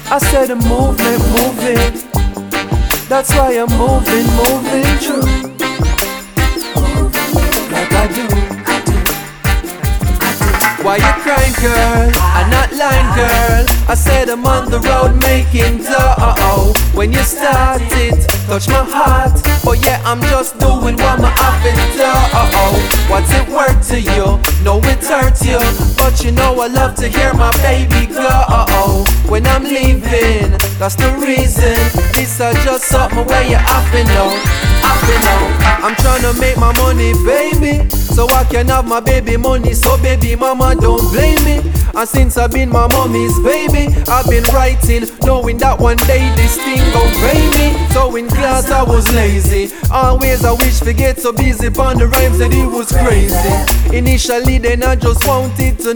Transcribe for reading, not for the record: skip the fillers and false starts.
I said the movement, moving. That's why I'm moving, moving through. Like I do. Why you crying, girl? I'm not lying, girl. I said I'm on the road making dough. When you start it, touch my heart. Oh yeah, I'm just doing what my office do. What's it worth to you? No, it hurts you, but you know I love to hear my baby go. When I'm leaving, that's the reason. This is just something where you happen now. I'm tryna make my money, baby, so I can have my baby money. So baby mama, don't blame me. And since I've been my mommy's baby, I've been writing, knowing that one day this thing gon' pay me. So in class I was lazy, always I wish to get so busy on the rhymes that it was crazy. Initially then I just wanted to